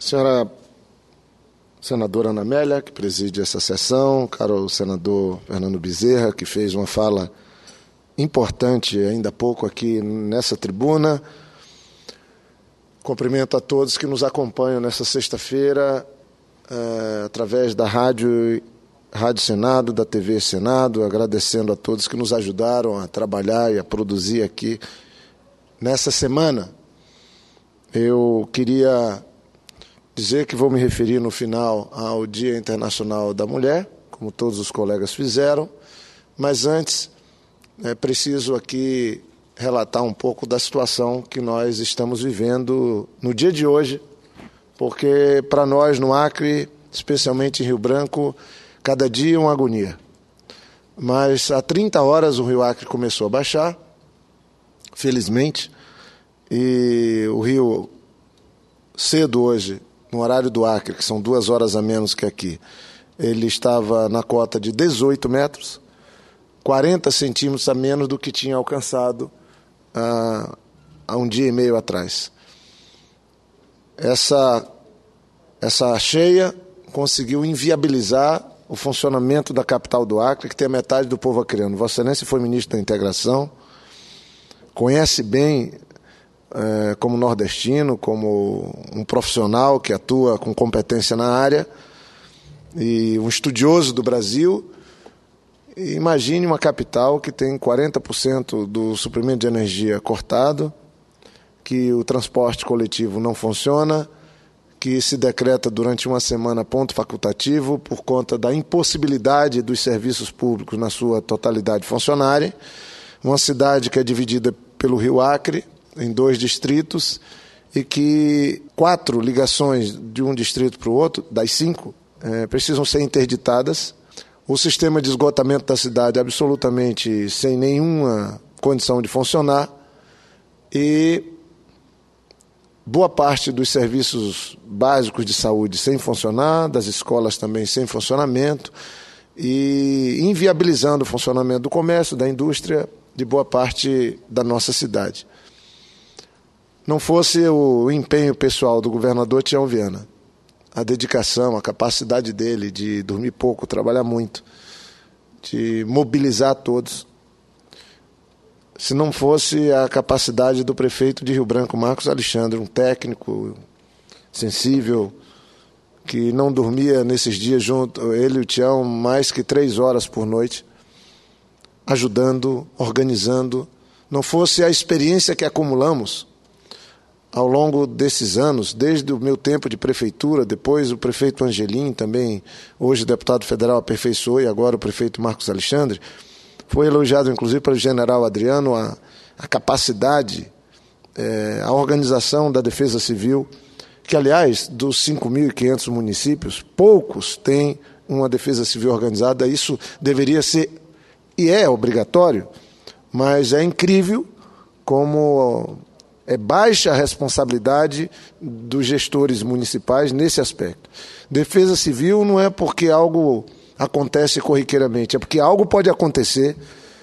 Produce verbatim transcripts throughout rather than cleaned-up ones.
Senhora senadora Ana Amélia, que preside essa sessão, caro senador Fernando Bezerra, que fez uma fala importante ainda há pouco aqui nessa tribuna. Cumprimento a todos que nos acompanham nessa sexta-feira, eh, através da Rádio, Rádio Senado, da T V Senado, agradecendo a todos que nos ajudaram a trabalhar e a produzir aqui nessa semana. Eu queria dizer que vou me referir no final ao Dia Internacional da Mulher, como todos os colegas fizeram, mas antes é preciso aqui relatar um pouco da situação que nós estamos vivendo no dia de hoje, porque para nós no Acre, especialmente em Rio Branco, cada dia é uma agonia. Mas há trinta horas o Rio Acre começou a baixar, felizmente, e o rio cedo hoje, no horário do Acre, que são duas horas a menos que aqui, ele estava na cota de dezoito metros, quarenta centímetros a menos do que tinha alcançado ah, há um dia e meio atrás. Essa, essa cheia conseguiu inviabilizar o funcionamento da capital do Acre, que tem a metade do povo acreano. Vossa Excelência foi ministro da Integração, conhece bem, é, como nordestino, como um profissional que atua com competência na área e um estudioso do Brasil. E imagine uma capital que tem quarenta por cento do suprimento de energia cortado, que o transporte coletivo não funciona, que se decreta durante uma semana ponto facultativo por conta da impossibilidade dos serviços públicos na sua totalidade funcionarem. Uma cidade que é dividida pelo Rio Acre em dois distritos e que quatro ligações de um distrito para o outro, das cinco, é, precisam ser interditadas. O sistema de esgotamento da cidade absolutamente sem nenhuma condição de funcionar e boa parte dos serviços básicos de saúde sem funcionar, das escolas também sem funcionamento e inviabilizando o funcionamento do comércio, da indústria, de boa parte da nossa cidade. Não fosse o empenho pessoal do governador Tião Viana, a dedicação, a capacidade dele de dormir pouco, trabalhar muito, de mobilizar todos, se não fosse a capacidade do prefeito de Rio Branco, Marcos Alexandre, um técnico sensível, que não dormia nesses dias junto, ele e o Tião, mais que três horas por noite, ajudando, organizando. Não fosse a experiência que acumulamos ao longo desses anos, desde o meu tempo de prefeitura, depois o prefeito Angelim, também hoje deputado federal, aperfeiçoou, e agora o prefeito Marcos Alexandre, foi elogiado inclusive pelo general Adriano a, a capacidade, é, a organização da Defesa Civil, que aliás, dos cinco mil e quinhentos municípios, poucos têm uma Defesa Civil organizada. Isso deveria ser, e é obrigatório, mas é incrível como é baixa a responsabilidade dos gestores municipais nesse aspecto. Defesa civil não é porque algo acontece corriqueiramente, é porque algo pode acontecer,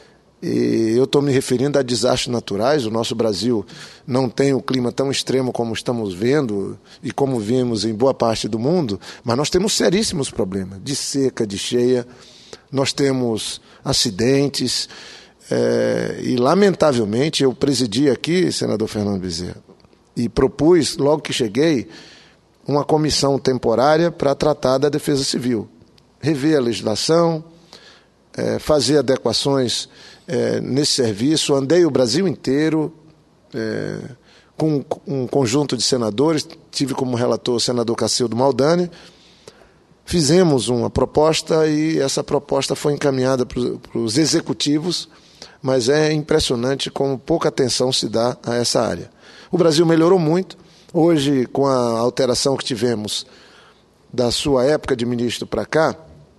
e eu estou me referindo a desastres naturais. O nosso Brasil não tem um clima tão extremo como estamos vendo e como vimos em boa parte do mundo, mas nós temos seríssimos problemas de seca, de cheia, nós temos acidentes. É, e, lamentavelmente, eu presidi aqui, senador Fernando Bezerra, e propus, logo que cheguei, uma comissão temporária para tratar da defesa civil. Rever a legislação, é, fazer adequações é, nesse serviço. Andei o Brasil inteiro é, com um conjunto de senadores, tive como relator o senador Cacildo Maldani. Fizemos uma proposta e essa proposta foi encaminhada para os executivos, mas é impressionante como pouca atenção se dá a essa área. O Brasil melhorou muito. Hoje, com a alteração que tivemos da sua época de ministro para cá,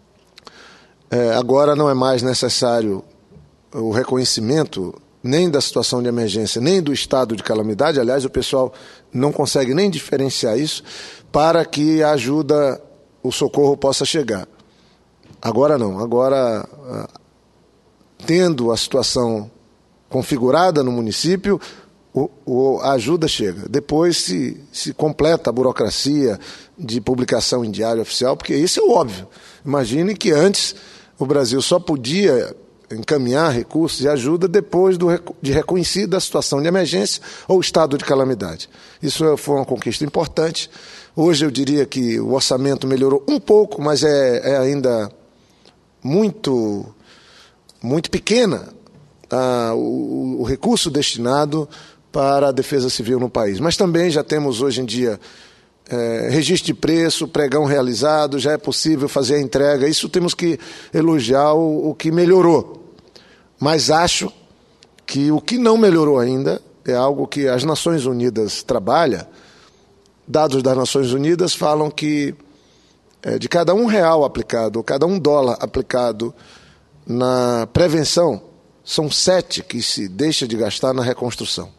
é, agora não é mais necessário o reconhecimento nem da situação de emergência, nem do estado de calamidade. Aliás, o pessoal não consegue nem diferenciar isso, para que a ajuda, o socorro possa chegar. Agora não, agora, tendo a situação configurada no município, o, o, a ajuda chega. Depois se, se completa a burocracia de publicação em diário oficial, porque isso é o óbvio. Imagine que antes o Brasil só podia encaminhar recursos de ajuda depois do, de reconhecida a situação de emergência ou estado de calamidade. Isso foi uma conquista importante. Hoje eu diria que o orçamento melhorou um pouco, mas é, é ainda muito, muito pequena ah, o, o recurso destinado para a defesa civil no país. Mas também já temos hoje em dia É, registro de preço, pregão realizado, já é possível fazer a entrega. Isso temos que elogiar o, o que melhorou. Mas acho que o que não melhorou ainda é algo que as Nações Unidas trabalham. Dados das Nações Unidas falam que é, de cada um real aplicado, cada um dólar aplicado na prevenção, são sete que se deixa de gastar na reconstrução.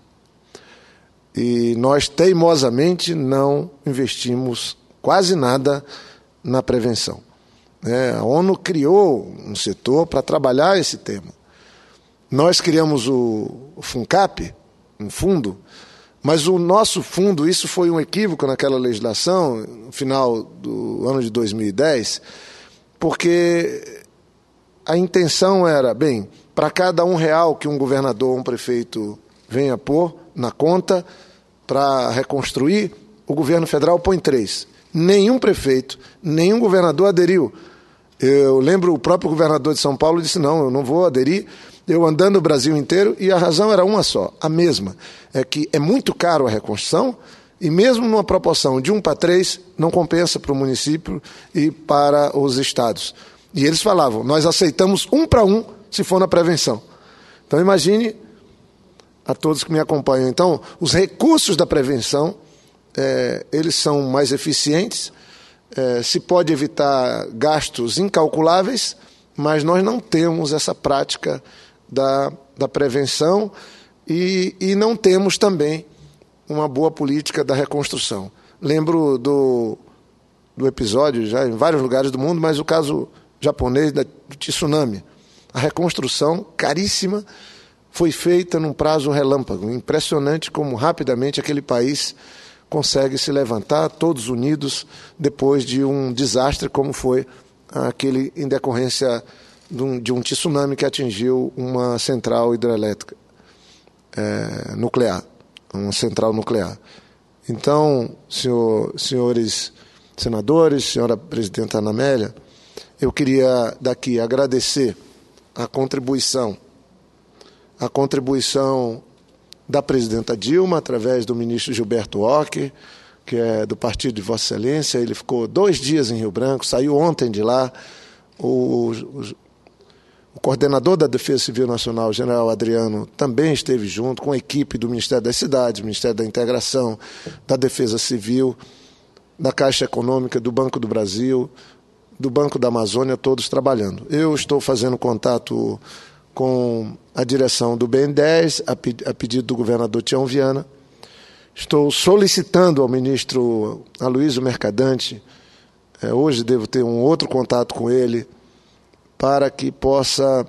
E nós, teimosamente, não investimos quase nada na prevenção. É, a ONU criou um setor para trabalhar esse tema. Nós criamos o, o FUNCAP, um fundo, mas o nosso fundo, isso foi um equívoco naquela legislação, no final do ano de dois mil e dez, porque a intenção era, bem, para cada um real que um governador ou um prefeito venha pôr na conta para reconstruir, o governo federal põe três. Nenhum prefeito, nenhum governador aderiu. Eu lembro o próprio governador de São Paulo disse, não, eu não vou aderir, eu andando o Brasil inteiro, e a razão era uma só, a mesma, é que é muito caro a reconstrução, e mesmo numa proporção de um para três, não compensa para o município e para os estados. E eles falavam, nós aceitamos um para um se for na prevenção. Então imagine a todos que me acompanham. Então, os recursos da prevenção, é, eles são mais eficientes, é, se pode evitar gastos incalculáveis, mas nós não temos essa prática da, da prevenção e, e não temos também uma boa política da reconstrução. Lembro do, do episódio, já em vários lugares do mundo, mas o caso japonês da, do tsunami. A reconstrução, caríssima, foi feita num prazo relâmpago. Impressionante como rapidamente aquele país consegue se levantar, todos unidos, depois de um desastre como foi aquele em decorrência de um, de um tsunami que atingiu uma central hidrelétrica é, nuclear, uma central nuclear. Então, senhor, senhores senadores, senhora presidenta Ana Amélia, eu queria daqui agradecer a contribuição a contribuição da presidenta Dilma, através do ministro Gilberto Walker, que é do partido de Vossa Excelência. Ele ficou dois dias em Rio Branco, saiu ontem de lá. O, o, o coordenador da Defesa Civil Nacional, o general Adriano, também esteve junto com a equipe do Ministério das Cidades, Ministério da Integração, da Defesa Civil, da Caixa Econômica, do Banco do Brasil, do Banco da Amazônia, todos trabalhando. Eu estou fazendo contato com a direção do B N dez, a pedido do governador Tião Viana. Estou solicitando ao ministro Aloysio Mercadante, é, hoje devo ter um outro contato com ele, para que possa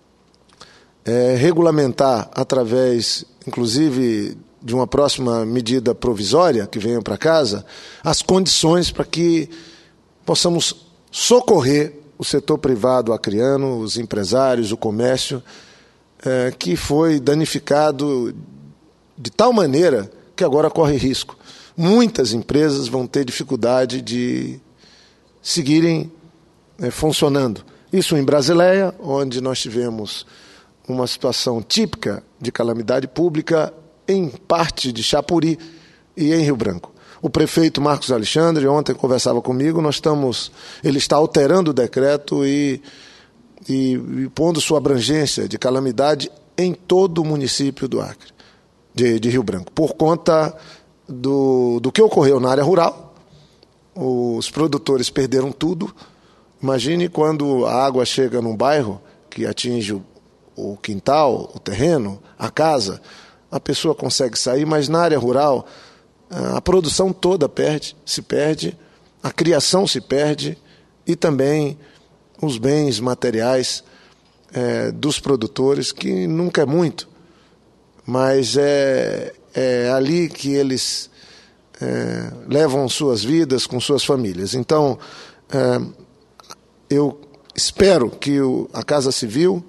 é, regulamentar, através, inclusive, de uma próxima medida provisória que venha para casa, as condições para que possamos socorrer o setor privado acreano, os empresários, o comércio, é, que foi danificado de tal maneira que agora corre risco. Muitas empresas vão ter dificuldade de seguirem é, funcionando. Isso em Brasileia, onde nós tivemos uma situação típica de calamidade pública, em parte de Chapuri e em Rio Branco. O prefeito Marcos Alexandre ontem conversava comigo, nós estamos, ele está alterando o decreto e, e, e pondo sua abrangência de calamidade em todo o município do Acre, de, de Rio Branco, por conta do, do que ocorreu na área rural. Os produtores perderam tudo. Imagine quando a água chega num bairro que atinge o, o quintal, o terreno, a casa, a pessoa consegue sair, mas na área rural a produção toda perde, se perde, a criação se perde e também os bens materiais é, dos produtores, que nunca é muito. mas é, é ali que eles é, levam suas vidas com suas famílias. Então, é, eu espero que o, a Casa Civil,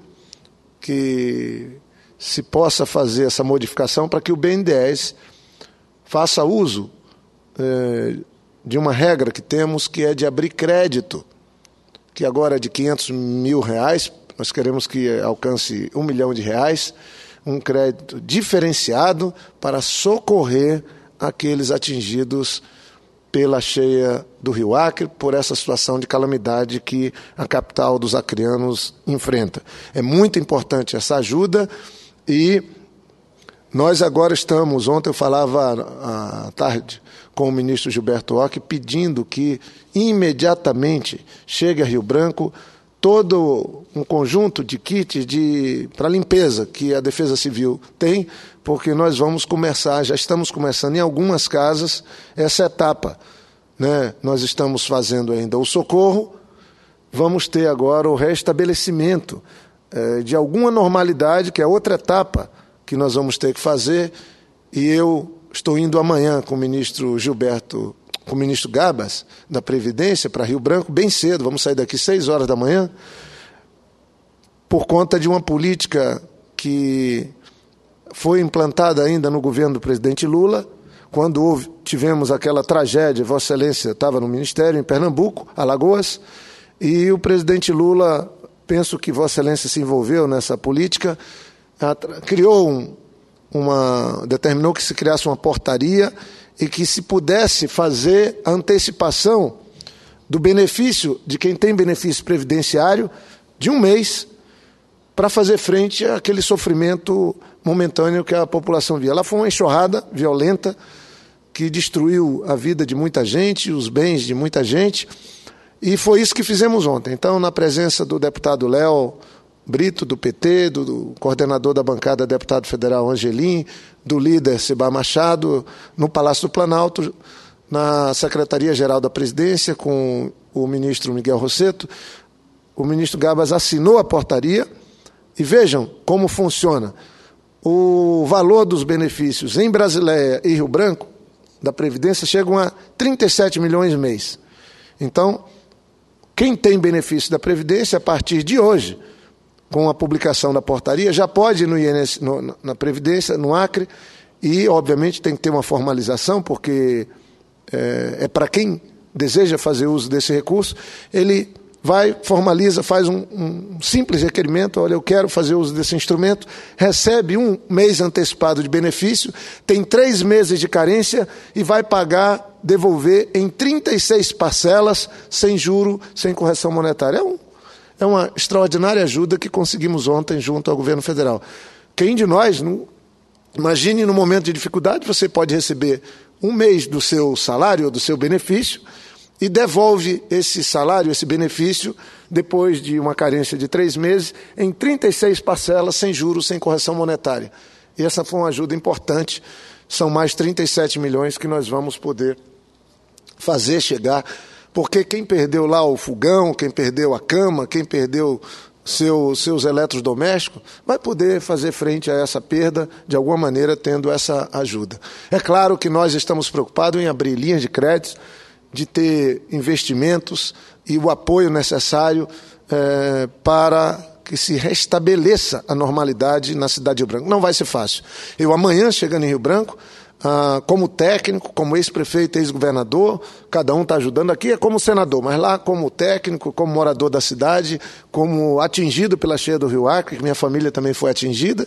que se possa fazer essa modificação para que o B N dez faça uso é, de uma regra que temos, que é de abrir crédito, que agora é de quinhentos mil reais, nós queremos que alcance um milhão de reais, um crédito diferenciado para socorrer aqueles atingidos pela cheia do Rio Acre, por essa situação de calamidade que a capital dos acreanos enfrenta. É muito importante essa ajuda e nós agora estamos, ontem eu falava à tarde com o ministro Gilberto Occhi, pedindo que imediatamente chegue a Rio Branco todo um conjunto de kits de, para limpeza que a Defesa Civil tem, porque nós vamos começar, já estamos começando em algumas casas essa etapa, né? Nós estamos fazendo ainda o socorro, vamos ter agora o restabelecimento eh, de alguma normalidade, que é outra etapa que nós vamos ter que fazer, e eu estou indo amanhã com o ministro Gilberto, com o ministro Gabas, da Previdência, para Rio Branco, bem cedo, vamos sair daqui seis horas da manhã, por conta de uma política que foi implantada ainda no governo do presidente Lula, quando houve, tivemos aquela tragédia, Vossa Excelência estava no Ministério, em Pernambuco, Alagoas, e o presidente Lula, penso que Vossa Excelência se envolveu nessa política, criou um, uma, determinou que se criasse uma portaria e que se pudesse fazer a antecipação do benefício, de quem tem benefício previdenciário, de um mês, para fazer frente àquele sofrimento momentâneo que a população via. Lá foi uma enxurrada violenta que destruiu a vida de muita gente, os bens de muita gente, e foi isso que fizemos ontem. Então, na presença do deputado Léo Brito, do P T, do, do coordenador da bancada, deputado federal Angelim, do líder Cibar Machado, no Palácio do Planalto, na Secretaria-Geral da Presidência, com o ministro Miguel Rosseto, o ministro Gabas assinou a portaria, e vejam como funciona. O valor dos benefícios em Brasileia e Rio Branco, da Previdência, chegam a trinta e sete milhões mês. Então, quem tem benefício da Previdência, a partir de hoje, com a publicação da portaria, já pode ir no I N S, no, na Previdência, no Acre, e, obviamente, tem que ter uma formalização, porque é, é para quem deseja fazer uso desse recurso, ele vai, formaliza, faz um, um simples requerimento, olha, eu quero fazer uso desse instrumento, recebe um mês antecipado de benefício, tem três meses de carência e vai pagar, devolver em trinta e seis parcelas, sem juro, sem correção monetária. É um É uma extraordinária ajuda que conseguimos ontem junto ao governo federal. Quem de nós, não, imagine no momento de dificuldade, você pode receber um mês do seu salário ou do seu benefício e devolve esse salário, esse benefício, depois de uma carência de três meses, em trinta e seis parcelas, sem juros, sem correção monetária. E essa foi uma ajuda importante. São mais trinta e sete milhões que nós vamos poder fazer chegar, porque quem perdeu lá o fogão, quem perdeu a cama, quem perdeu seu, seus eletrodomésticos, vai poder fazer frente a essa perda, de alguma maneira, tendo essa ajuda. É claro que nós estamos preocupados em abrir linhas de crédito, de ter investimentos e o apoio necessário é, para que se restabeleça a normalidade na cidade de Rio Branco. Não vai ser fácil. Eu, amanhã, chegando em Rio Branco, Ah, como técnico, como ex-prefeito, ex-governador, cada um está ajudando. Aqui é como senador, mas lá como técnico, como morador da cidade, como atingido pela cheia do Rio Acre, que minha família também foi atingida,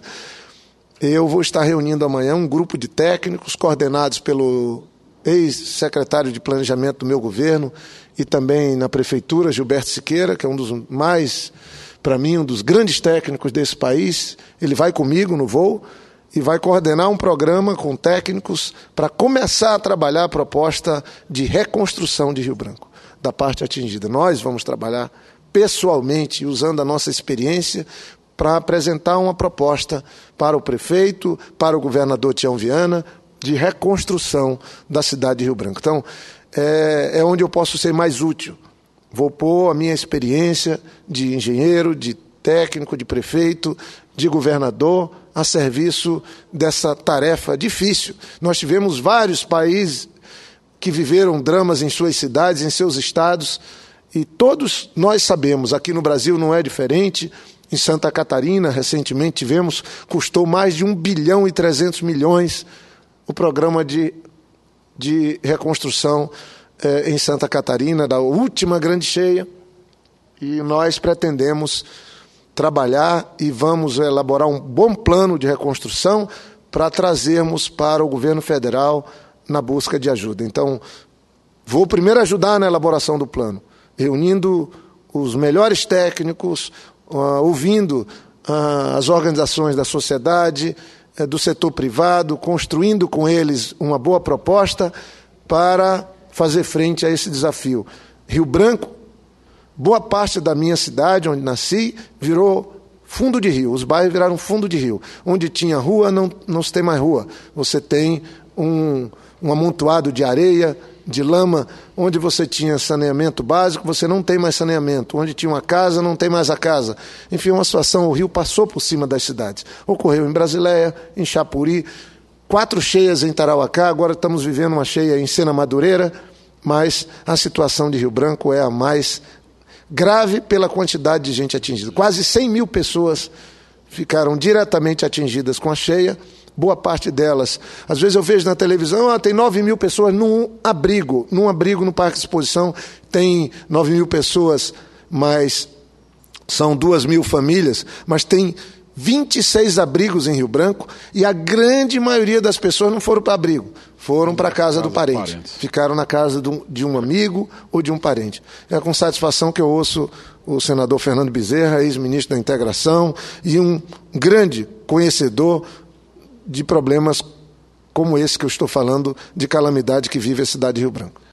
eu vou estar reunindo amanhã um grupo de técnicos coordenados pelo ex-secretário de Planejamento do meu governo e também na prefeitura, Gilberto Siqueira, que é um dos mais, para mim, um dos grandes técnicos desse país. Ele vai comigo no voo e vai coordenar um programa com técnicos para começar a trabalhar a proposta de reconstrução de Rio Branco, da parte atingida. Nós vamos trabalhar pessoalmente, usando a nossa experiência, para apresentar uma proposta para o prefeito, para o governador Tião Viana, de reconstrução da cidade de Rio Branco. Então, é, é onde eu posso ser mais útil. Vou pôr a minha experiência de engenheiro, de técnico, de prefeito, de governador a serviço dessa tarefa difícil. Nós tivemos vários países que viveram dramas em suas cidades, em seus estados, e todos nós sabemos, aqui no Brasil não é diferente. Em Santa Catarina, recentemente tivemos, custou mais de um bilhão e trezentos milhões o programa de, de reconstrução eh, em Santa Catarina, da última grande cheia, e nós pretendemos trabalhar e vamos elaborar um bom plano de reconstrução para trazermos para o governo federal na busca de ajuda. Então, vou primeiro ajudar na elaboração do plano, reunindo os melhores técnicos, uh, ouvindo uh, as organizações da sociedade, uh, do setor privado, construindo com eles uma boa proposta para fazer frente a esse desafio. Rio Branco, boa parte da minha cidade, onde nasci, virou fundo de rio. Os bairros viraram fundo de rio. Onde tinha rua, não, não se tem mais rua. Você tem um, um amontoado de areia, de lama. Onde você tinha saneamento básico, você não tem mais saneamento. Onde tinha uma casa, não tem mais a casa. Enfim, uma situação, o rio passou por cima das cidades. Ocorreu em Brasileia, em Chapuri, quatro cheias em Tarauacá, agora estamos vivendo uma cheia em Sena Madureira, mas a situação de Rio Branco é a mais grave pela quantidade de gente atingida. Quase cem mil pessoas ficaram diretamente atingidas com a cheia, boa parte delas. Às vezes eu vejo na televisão, ah, tem nove mil pessoas num abrigo, num abrigo no Parque de Exposição, tem nove mil pessoas, mas são duas mil famílias, mas tem vinte e seis abrigos em Rio Branco e a grande maioria das pessoas não foram para abrigo, foram para a casa do parente. Ficaram na casa de um amigo ou de um parente. É com satisfação que eu ouço o senador Fernando Bezerra, ex-ministro da Integração, e um grande conhecedor de problemas como esse que eu estou falando, de calamidade que vive a cidade de Rio Branco.